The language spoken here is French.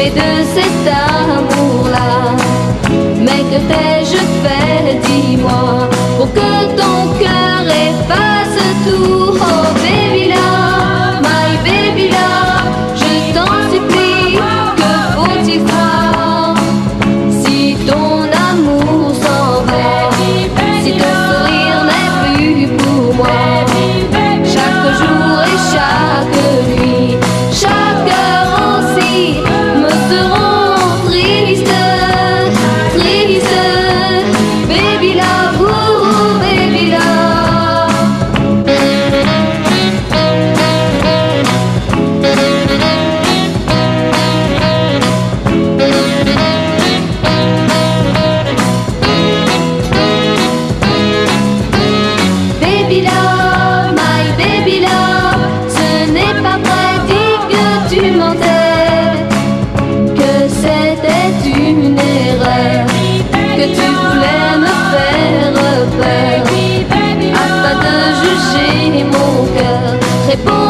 fait de cet amour-là. Mais que t'ai-je fait, dis-moi, pour que ton cœur efface tout? Oh baby love, my baby love, je t'en supplie, que faut-il faire si ton amour s'en va, si ton sourire n'est plus pour moi? Chaque jour et chaque nuit, chaque heure aussi me seront tristes, tristes. Baby love, oh baby love. Baby love, my baby love, ce n'est pas vrai, dis que tu mentais, que c'était une erreur, que tu voulais me faire peur, afin de juger mon cœur. Réponds